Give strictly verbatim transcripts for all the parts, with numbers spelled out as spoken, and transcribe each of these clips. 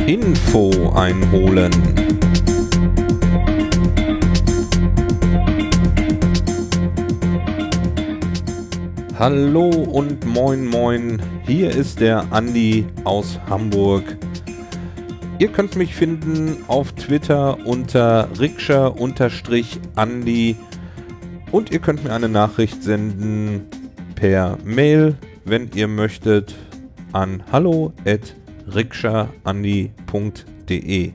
Info einholen. Hallo und moin moin, hier ist der Andi aus Hamburg. Ihr könnt mich finden auf Twitter unter rikscha-andi und ihr könnt mir eine Nachricht senden per Mail, wenn ihr möchtet, an hallo at rikscha-andi punkt de.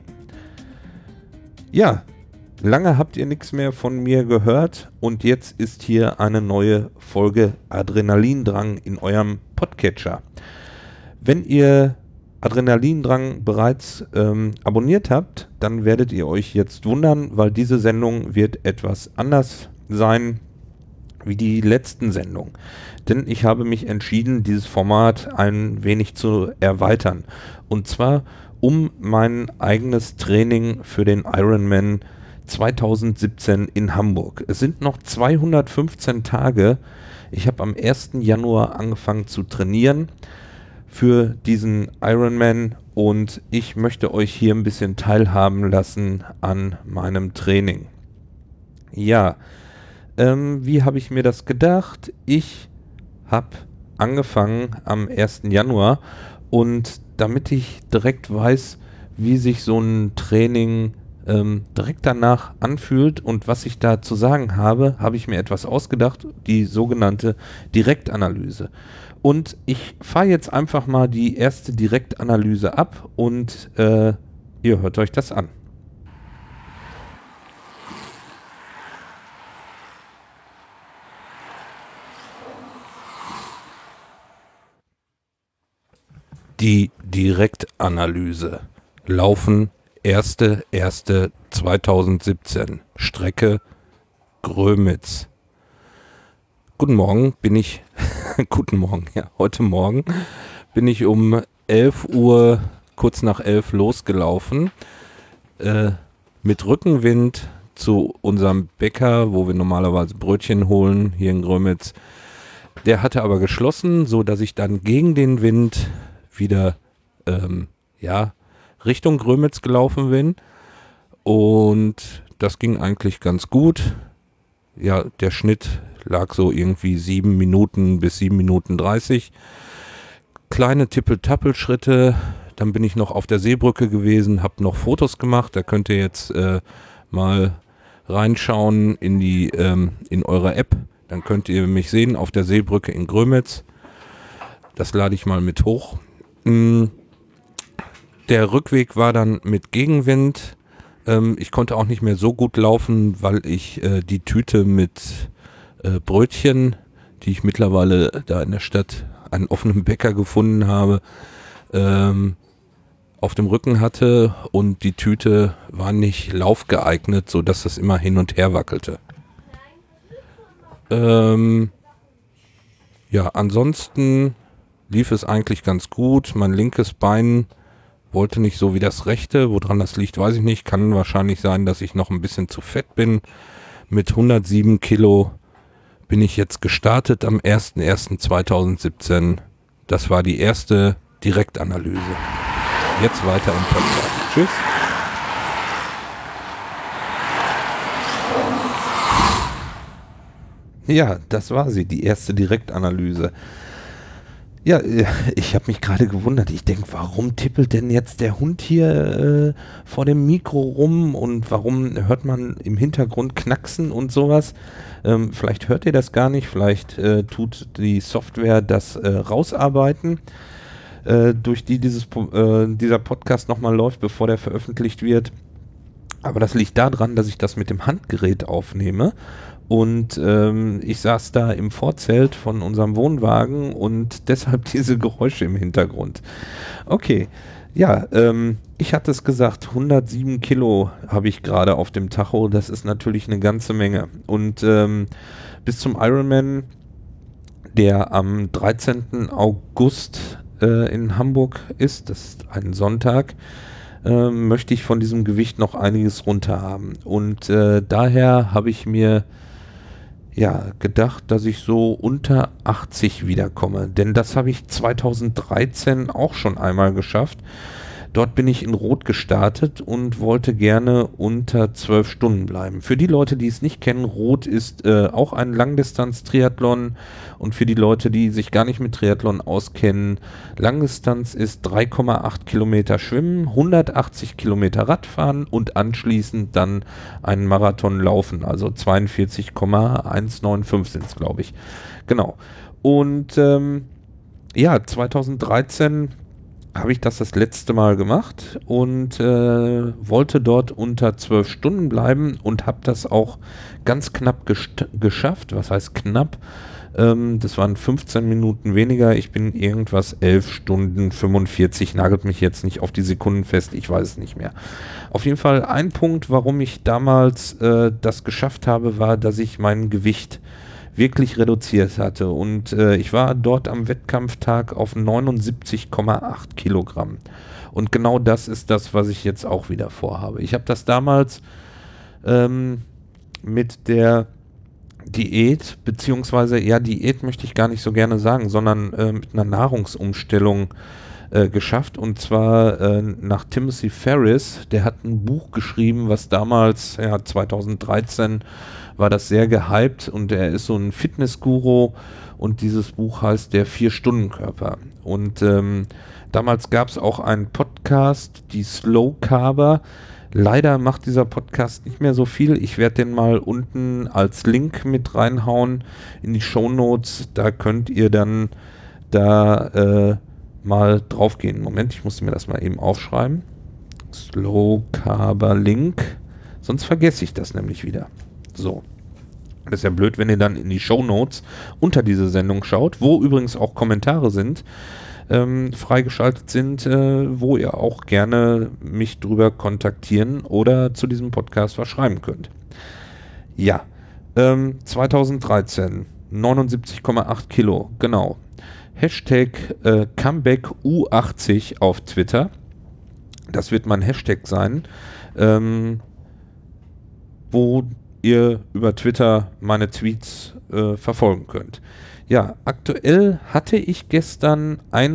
Ja, lange habt ihr nichts mehr von mir gehört und jetzt ist hier eine neue Folge Adrenalindrang in eurem Podcatcher. Wenn ihr Adrenalindrang bereits ähm, abonniert habt, dann werdet ihr euch jetzt wundern, weil diese Sendung wird etwas anders sein wie die letzten Sendungen. Denn ich habe mich entschieden, dieses Format ein wenig zu erweitern. Und zwar um mein eigenes Training für den Ironman zwanzig siebzehn in Hamburg. Es sind noch zweihundertfünfzehn Tage. Ich habe am ersten Januar angefangen zu trainieren für diesen Ironman und ich möchte euch hier ein bisschen teilhaben lassen an meinem Training. Ja, ähm, wie habe ich mir das gedacht? Ich habe angefangen am ersten Januar und damit ich direkt weiß, wie sich so ein Training ähm, direkt danach anfühlt und was ich da zu sagen habe, habe ich mir etwas ausgedacht, die sogenannte Direktanalyse. Und ich fahre jetzt einfach mal die erste Direktanalyse ab und äh, ihr hört euch das an. Die Direktanalyse. Laufen erster erster zweitausendsiebzehn. Strecke Grömitz. Guten Morgen, bin ich, guten Morgen, ja, heute Morgen bin ich um elf Uhr, kurz nach elf losgelaufen, äh, mit Rückenwind zu unserem Bäcker, wo wir normalerweise Brötchen holen, hier in Grömitz. Der hatte aber geschlossen, so dass ich dann gegen den Wind wieder, ähm, ja, Richtung Grömitz gelaufen bin und das ging eigentlich ganz gut. Ja, der Schnitt lag so irgendwie sieben Minuten bis sieben Minuten dreißig. Kleine Tippel-Tappel-Schritte, dann bin ich noch auf der Seebrücke gewesen, habe noch Fotos gemacht, da könnt ihr jetzt äh, mal reinschauen in die ähm, in eure App, dann könnt ihr mich sehen auf der Seebrücke in Grömitz. Das lade ich mal mit hoch. Der Rückweg war dann mit Gegenwind. Ähm, ich konnte auch nicht mehr so gut laufen, weil ich äh, die Tüte mit äh, Brötchen, die ich mittlerweile da in der Stadt an offenem Bäcker gefunden habe, ähm, auf dem Rücken hatte und die Tüte war nicht laufgeeignet, sodass das immer hin und her wackelte. Ähm, ja, ansonsten lief es eigentlich ganz gut. Mein linkes Bein wollte nicht so wie das rechte. Woran das liegt, weiß ich nicht. Kann wahrscheinlich sein, dass ich noch ein bisschen zu fett bin. Mit hundertsieben Kilo bin ich jetzt gestartet am erster erster zweitausendsiebzehn. Das war die erste Direktanalyse. Jetzt weiter im Podcast. Tschüss. Ja, das war sie, die erste Direktanalyse. Ja, ich habe mich gerade gewundert. Ich denke, warum tippelt denn jetzt der Hund hier äh, vor dem Mikro rum und warum hört man im Hintergrund knacksen und sowas? Ähm, vielleicht hört ihr das gar nicht, vielleicht äh, tut die Software das äh, rausarbeiten, äh, durch die dieses, äh, dieser Podcast nochmal läuft, bevor der veröffentlicht wird. Aber das liegt daran, dass ich das mit dem Handgerät aufnehme. Und ähm, ich saß da im Vorzelt von unserem Wohnwagen und deshalb diese Geräusche im Hintergrund. Okay, ja, ähm, ich hatte es gesagt, hundertsieben Kilo habe ich gerade auf dem Tacho. Das ist natürlich eine ganze Menge. Und ähm, bis zum Ironman, der am dreizehnten August äh, in Hamburg ist, das ist ein Sonntag, äh, möchte ich von diesem Gewicht noch einiges runter haben. Und äh, daher habe ich mir ja, gedacht, dass ich so unter achtzig wiederkomme. Denn das habe ich zweitausenddreizehn auch schon einmal geschafft. Dort bin ich in Rot gestartet und wollte gerne unter zwölf Stunden bleiben. Für die Leute, die es nicht kennen, Rot ist äh, auch ein Langdistanz-Triathlon, und für die Leute, die sich gar nicht mit Triathlon auskennen, Langdistanz ist drei Komma acht Kilometer Schwimmen, hundertachtzig Kilometer Radfahren und anschließend dann einen Marathon laufen, also zweiundvierzig Komma hundertfünfundneunzig sind es, glaube ich. Genau. Und ähm, ja, zweitausenddreizehn habe ich das das letzte Mal gemacht und äh, wollte dort unter zwölf Stunden bleiben und habe das auch ganz knapp geschafft. Was heißt knapp? Ähm, das waren fünfzehn Minuten weniger. Ich bin irgendwas elf Stunden fünfundvierzig, nagelt mich jetzt nicht auf die Sekunden fest, ich weiß es nicht mehr. Auf jeden Fall ein Punkt, warum ich damals äh, das geschafft habe, war, dass ich mein Gewicht wirklich reduziert hatte, und äh, ich war dort am Wettkampftag auf neunundsiebzig Komma acht Kilogramm, und genau das ist das, was ich jetzt auch wieder vorhabe. Ich habe das damals ähm, mit der Diät, beziehungsweise, ja, Diät möchte ich gar nicht so gerne sagen, sondern äh, mit einer Nahrungsumstellung äh, geschafft, und zwar äh, nach Timothy Ferriss. Der hat ein Buch geschrieben, was damals, ja, zweitausenddreizehn war das sehr gehypt, und er ist so ein Fitnessguru, und dieses Buch heißt Der Vier-Stunden-Körper. Und ähm, damals gab es auch einen Podcast, die Slow Carber. Leider macht dieser Podcast nicht mehr so viel. Ich werde den mal unten als Link mit reinhauen in die Shownotes. Da könnt ihr dann da äh, mal drauf gehen. Moment, ich muss mir das mal eben aufschreiben. Slow Carber Link. Sonst vergesse ich das nämlich wieder. So. Das ist ja blöd, wenn ihr dann in die Shownotes unter diese Sendung schaut, wo übrigens auch Kommentare sind, ähm, freigeschaltet sind, äh, wo ihr auch gerne mich drüber kontaktieren oder zu diesem Podcast was schreiben könnt. Ja, ähm, zweitausenddreizehn, neunundsiebzig Komma acht Kilo, genau. Hashtag äh, Comeback U achtzig auf Twitter. Das wird mein Hashtag sein, ähm, wo ihr über Twitter meine Tweets äh, verfolgen könnt. Ja, aktuell hatte ich gestern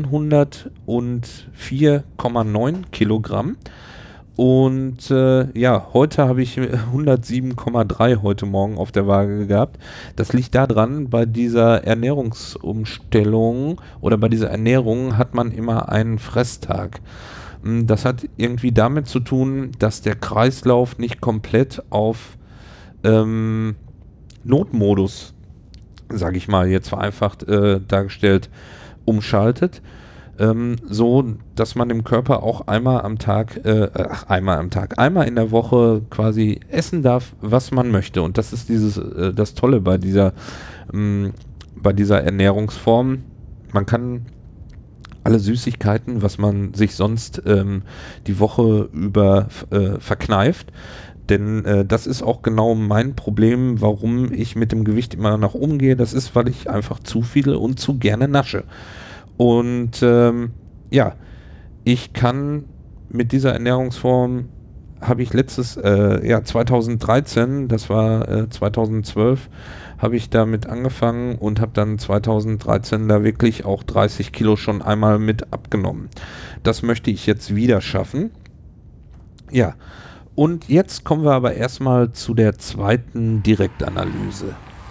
hundertvier Komma neun Kilogramm, und äh, ja, heute habe ich hundertsieben Komma drei heute Morgen auf der Waage gehabt. Das liegt daran, bei dieser Ernährungsumstellung oder bei dieser Ernährung hat man immer einen Fresstag. Das hat irgendwie damit zu tun, dass der Kreislauf nicht komplett auf Ähm, Notmodus, sage ich mal, jetzt vereinfacht äh, dargestellt, umschaltet, ähm, so, dass man dem Körper auch einmal am Tag, äh, ach, einmal am Tag, einmal in der Woche quasi essen darf, was man möchte. Und das ist dieses, äh, das Tolle bei dieser, ähm, bei dieser Ernährungsform. Man kann alle Süßigkeiten, was man sich sonst ähm, die Woche über äh, verkneift. Denn äh, das ist auch genau mein Problem, warum ich mit dem Gewicht immer nach oben gehe. Das ist, weil ich einfach zu viel und zu gerne nasche. Und ähm, ja, ich kann mit dieser Ernährungsform, habe ich letztes, äh, ja, zweitausenddreizehn, das war äh, zweitausendzwölf, habe ich damit angefangen und habe dann zweitausenddreizehn da wirklich auch dreißig Kilo schon einmal mit abgenommen. Das möchte ich jetzt wieder schaffen. Ja. Und jetzt kommen wir aber erstmal zu der zweiten Direktanalyse.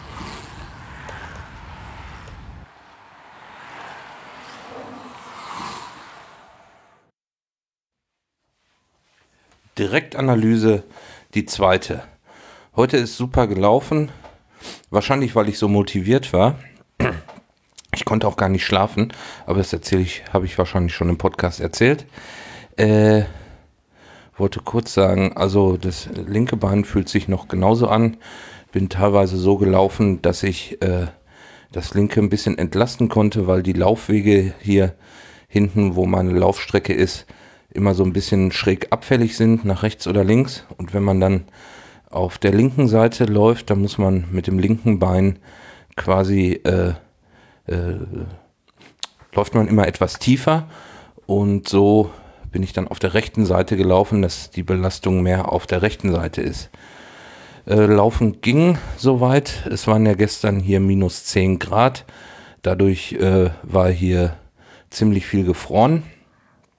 Direktanalyse, die zweite. Heute ist super gelaufen. Wahrscheinlich, weil ich so motiviert war. Ich konnte auch gar nicht schlafen, aber das erzähle ich, habe ich wahrscheinlich schon im Podcast erzählt. Äh... Wollte kurz sagen, also das linke Bein fühlt sich noch genauso an. Bin teilweise so gelaufen, dass ich äh, das linke ein bisschen entlasten konnte, weil die Laufwege hier hinten, wo meine Laufstrecke ist, immer so ein bisschen schräg abfällig sind, nach rechts oder links. Und wenn man dann auf der linken Seite läuft, dann muss man mit dem linken Bein quasi, äh, äh, läuft man immer etwas tiefer, und so bin ich dann auf der rechten Seite gelaufen, dass die Belastung mehr auf der rechten Seite ist. Äh, Laufen ging soweit. Es waren ja gestern hier minus zehn Grad. Dadurch äh, war hier ziemlich viel gefroren.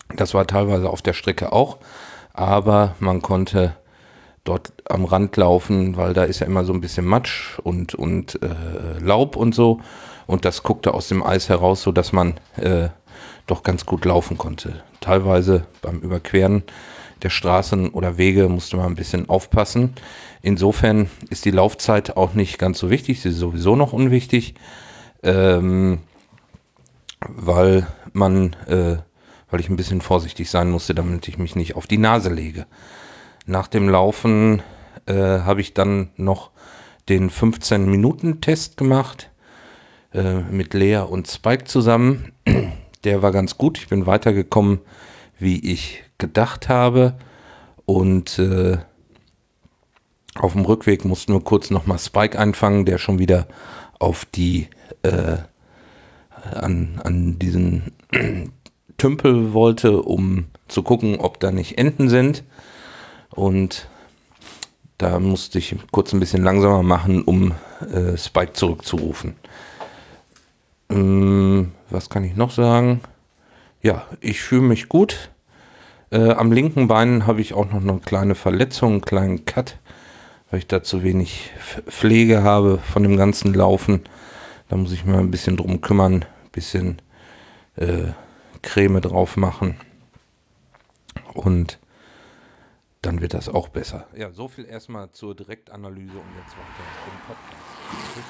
Das war teilweise auf der Strecke auch, aber man konnte dort am Rand laufen, weil da ist ja immer so ein bisschen Matsch und, und äh, Laub und so. Und das guckte aus dem Eis heraus, sodass man äh, doch ganz gut laufen konnte. Teilweise beim Überqueren der Straßen oder Wege musste man ein bisschen aufpassen. Insofern ist die Laufzeit auch nicht ganz so wichtig, sie ist sowieso noch unwichtig, ähm, weil man, äh, weil ich ein bisschen vorsichtig sein musste, damit ich mich nicht auf die Nase lege. Nach dem Laufen äh, habe ich dann noch den fünfzehn-Minuten-Test gemacht äh, mit Lea und Spike zusammen. Der war ganz gut. Ich bin weitergekommen, wie ich gedacht habe. Und äh, auf dem Rückweg mussten wir kurz nochmal Spike einfangen, der schon wieder auf die äh, an, an diesen Tümpel wollte, um zu gucken, ob da nicht Enten sind. Und da musste ich kurz ein bisschen langsamer machen, um äh, Spike zurückzurufen. Ähm, was kann ich noch sagen? Ja, ich fühle mich gut. Äh, am linken Bein habe ich auch noch eine kleine Verletzung, einen kleinen Cut, weil ich da zu wenig Pflege habe von dem ganzen Laufen. Da muss ich mal ein bisschen drum kümmern, ein bisschen äh, Creme drauf machen. Und dann wird das auch besser. Ja, so viel erstmal zur Direktanalyse und jetzt weiter zum Podcast.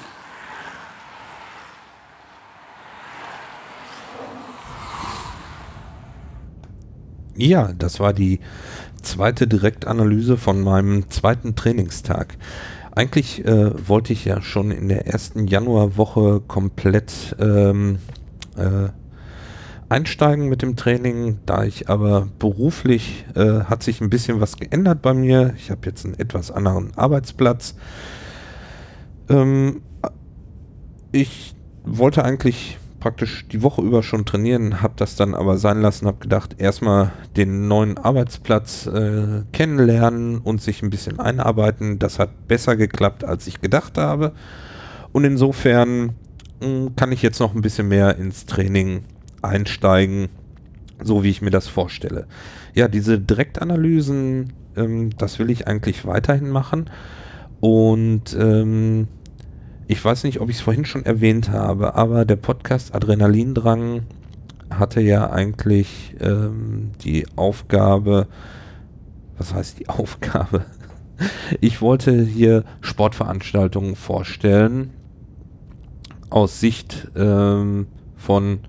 Ja, das war die zweite Direktanalyse von meinem zweiten Trainingstag. Eigentlich äh, wollte ich ja schon in der ersten Januarwoche komplett ähm, äh, einsteigen mit dem Training, da ich aber beruflich äh, hat sich ein bisschen was geändert bei mir. Ich habe jetzt einen etwas anderen Arbeitsplatz. Ähm, ich wollte eigentlich praktisch die Woche über schon trainieren, habe das dann aber sein lassen, habe gedacht, erstmal den neuen Arbeitsplatz äh, kennenlernen und sich ein bisschen einarbeiten. Das hat besser geklappt, als ich gedacht habe. Und insofern mh, kann ich jetzt noch ein bisschen mehr ins Training einsteigen, so wie ich mir das vorstelle. Ja, diese Direktanalysen, ähm, das will ich eigentlich weiterhin machen. Und ähm, ich weiß nicht, ob ich es vorhin schon erwähnt habe, aber der Podcast Adrenalindrang hatte ja eigentlich ähm, die Aufgabe, was heißt die Aufgabe? Ich wollte hier Sportveranstaltungen vorstellen aus Sicht ähm, von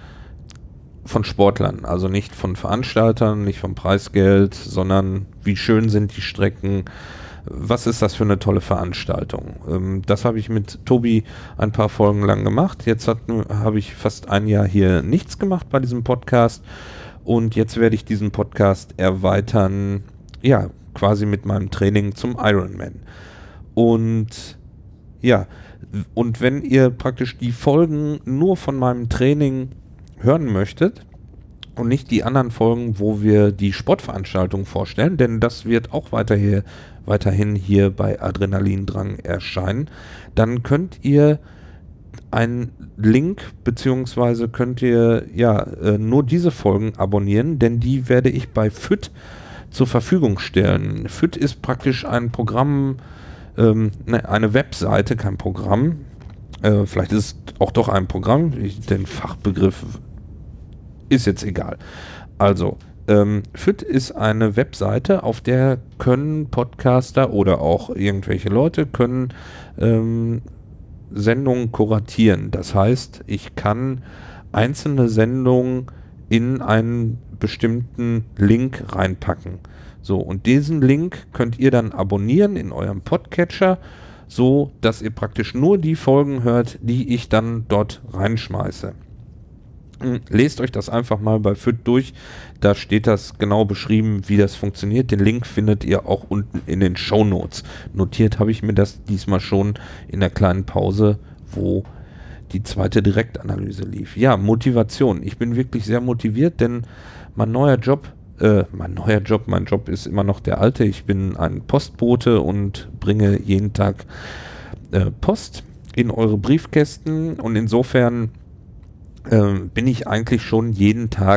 von Sportlern, also nicht von Veranstaltern, nicht vom Preisgeld, sondern wie schön sind die Strecken, was ist das für eine tolle Veranstaltung. Ähm, das habe ich mit Tobi ein paar Folgen lang gemacht. Jetzt habe ich fast ein Jahr hier nichts gemacht bei diesem Podcast und jetzt werde ich diesen Podcast erweitern, ja, quasi mit meinem Training zum Ironman. Und ja, und wenn ihr praktisch die Folgen nur von meinem Training hören möchtet und nicht die anderen Folgen, wo wir die Sportveranstaltung vorstellen, denn das wird auch weiter hier, weiterhin hier bei Adrenalindrang erscheinen, dann könnt ihr einen Link beziehungsweise könnt ihr ja äh, nur diese Folgen abonnieren, denn die werde ich bei F I T zur Verfügung stellen. F I T ist praktisch ein Programm, ähm, ne, eine Webseite, kein Programm. Äh, vielleicht ist es auch doch ein Programm, ich, den Fachbegriff ist jetzt egal. Also, ähm, F I T ist eine Webseite, auf der können Podcaster oder auch irgendwelche Leute können ähm, Sendungen kuratieren. Das heißt, ich kann einzelne Sendungen in einen bestimmten Link reinpacken. So, und diesen Link könnt ihr dann abonnieren in eurem Podcatcher, so dass ihr praktisch nur die Folgen hört, die ich dann dort reinschmeiße. Lest euch das einfach mal bei F I T durch, da steht das genau beschrieben, wie das funktioniert. Den Link findet ihr auch unten in den Shownotes. Notiert habe ich mir das diesmal schon in der kleinen Pause, wo die zweite Direktanalyse lief. Ja, Motivation. Ich bin wirklich sehr motiviert, denn mein neuer Job, äh, mein neuer Job, mein Job ist immer noch der alte. Ich bin ein Postbote und bringe jeden Tag äh, Post in eure Briefkästen und insofern bin ich eigentlich schon jeden Tag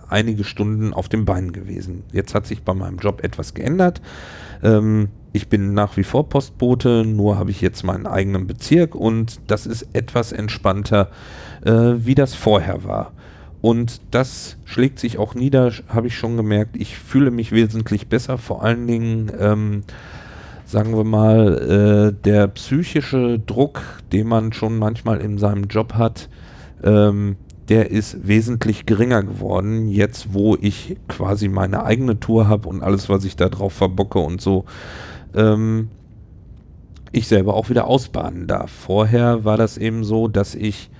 einige Stunden auf den Beinen gewesen. Jetzt hat sich bei meinem Job etwas geändert. Ähm, ich bin nach wie vor Postbote, nur habe ich jetzt meinen eigenen Bezirk und das ist etwas entspannter, äh, wie das vorher war. Und das schlägt sich auch nieder, habe ich schon gemerkt. Ich fühle mich wesentlich besser, vor allen Dingen, ähm, sagen wir mal, äh, der psychische Druck, den man schon manchmal in seinem Job hat, ähm, der ist wesentlich geringer geworden, jetzt wo ich quasi meine eigene Tour habe und alles, was ich da drauf verbocke und so, ähm, ich selber auch wieder ausbaden darf. Vorher war das eben so, dass ich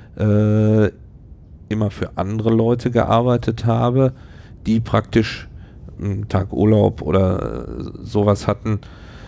äh, immer für andere Leute gearbeitet habe, die praktisch einen Tag Urlaub oder äh, sowas hatten.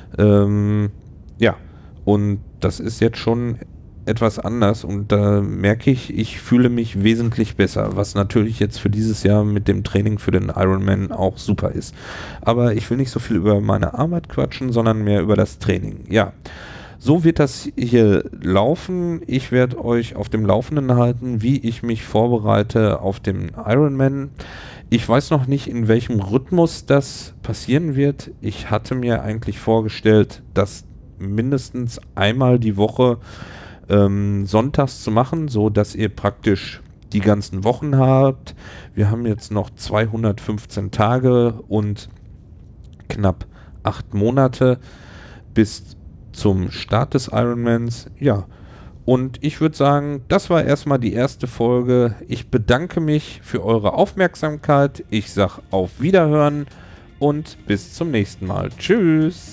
Ähm, ja, und das ist jetzt schon etwas anders und da merke ich, ich fühle mich wesentlich besser, was natürlich jetzt für dieses Jahr mit dem Training für den Ironman auch super ist. Aber ich will nicht so viel über meine Arbeit quatschen, sondern mehr über das Training. Ja, so wird das hier laufen. Ich werde euch auf dem Laufenden halten, wie ich mich vorbereite auf den Ironman. Ich weiß noch nicht, in welchem Rhythmus das passieren wird. Ich hatte mir eigentlich vorgestellt, dass mindestens einmal die Woche ähm, sonntags zu machen, so dass ihr praktisch die ganzen Wochen habt. Wir haben jetzt noch zweihundertfünfzehn Tage und knapp acht Monate bis zum Start des Ironmans. Ja, und ich würde sagen, das war erstmal die erste Folge. Ich bedanke mich für eure Aufmerksamkeit. Ich sage auf Wiederhören und bis zum nächsten Mal. Tschüss!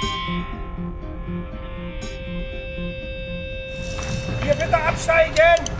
Hier bitte absteigen!